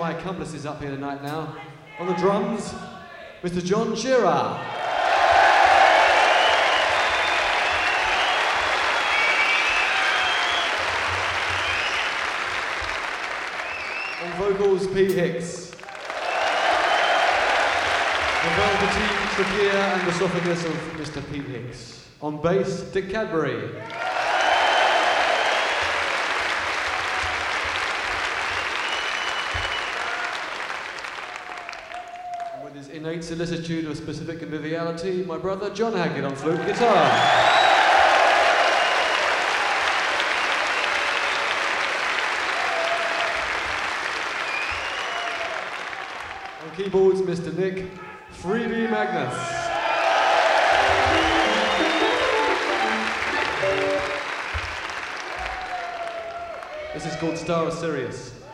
my accomplices up here tonight now. On the drums, Mr. John Shearer. On vocals, Pete Hicks. The velvety trachea and esophagus of Mr. Pete Hicks. On bass, Dick Cadbury. And with his innate solicitude of specific conviviality, my brother John Hackett on flute guitar. On keyboards, Mr. Nick Freebie Magnus. This is called Star of Sirius.